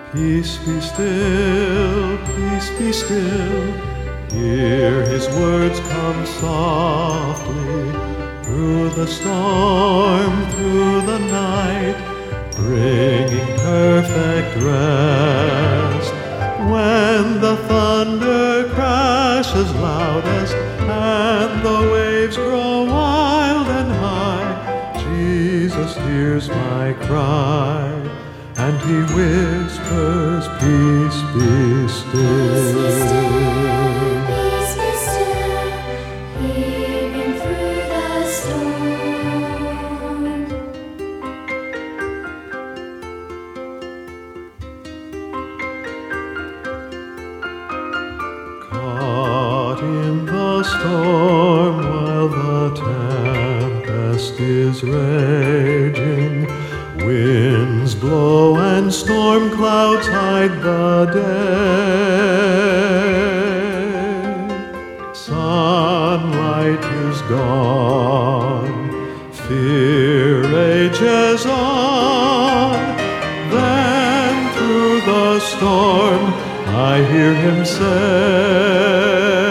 Peace be still, peace be still. Hear his words come softly through the storm, through the night, bringing perfect rest. When the thunder crashes loudest and the waves grow wild and high, Jesus hears my cry, and he whispers, peace be still. Peace be still, hear him through the storm. Caught in the storm while the tempest is raging, winds blow and storm clouds hide the day. Sunlight is gone, fear rages on. Then through the storm I hear him say,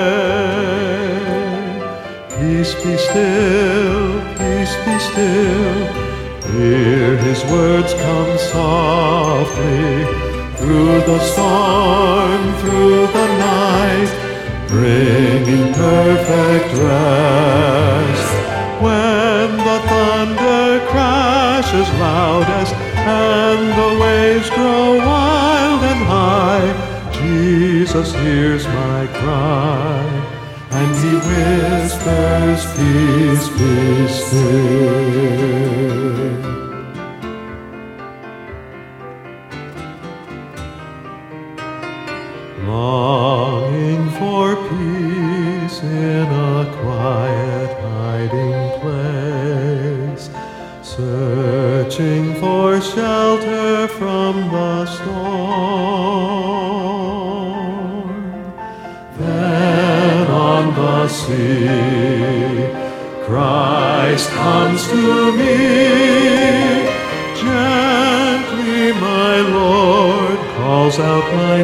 peace be still, peace be still. Hear his words come softly through the storm, through the night, bringing perfect rest. When the thunder crashes loudest and the waves grow wild and high, Jesus hears my cry, and he whispers, peace be still. Longing for peace in a quiet hiding place, searching for shelter from the storm. Then on the sea, Christ comes to me. Gently my Lord calls out my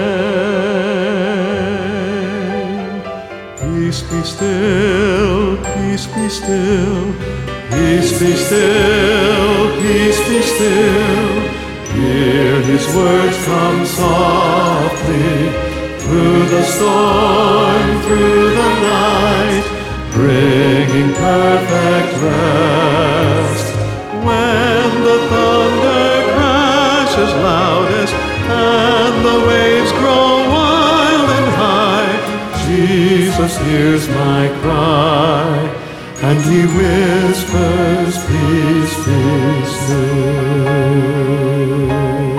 name. Peace be still, peace be still. Peace be still, peace be still. Hear his words come softly through the storm, through the night, bringing perfect rest. When the thunder crashes loudest and the waves grow wild and high, Jesus hears my cry, and he whispers, peace be still.